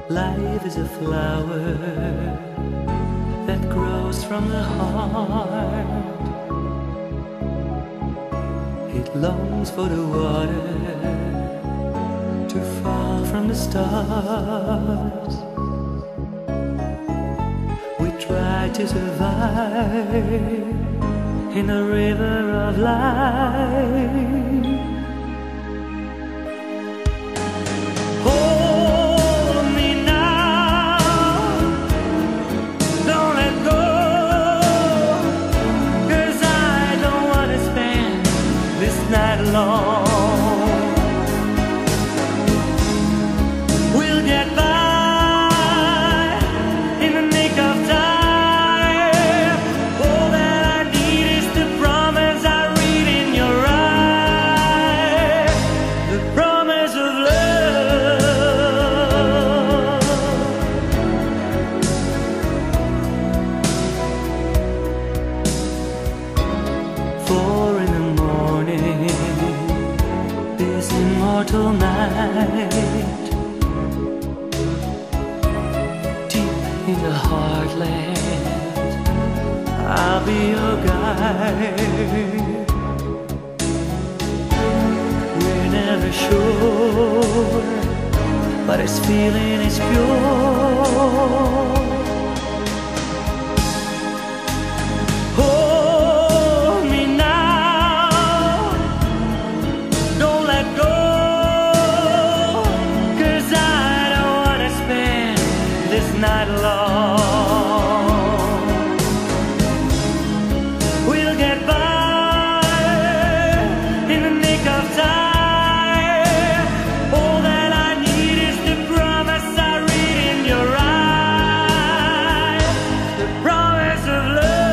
Life is a flower that grows from the heart. It longs for the water to fall from the stars. We try to survive in a river of life. Night alone, we'll get by in the nick of time. All that I need is the promise I read in your eyes, the promise of love. 4 in the morning, this immortal night, deep in the heartland, I'll be your guide. We're never sure, but this feeling is pure. Night alone, we'll get by in the nick of time. All that I need is the promise I read in your eyes, the promise of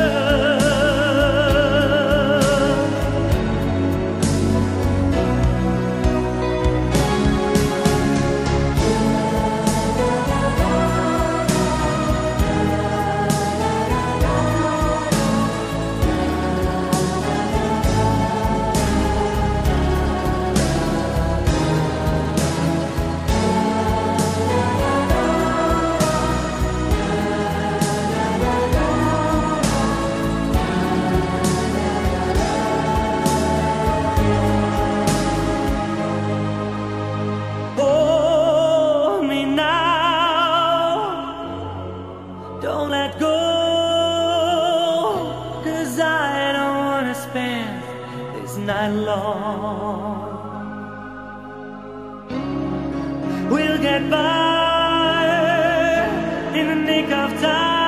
Don't let go, 'cause I don't wanna spend this night alone. We'll get by in the nick of time.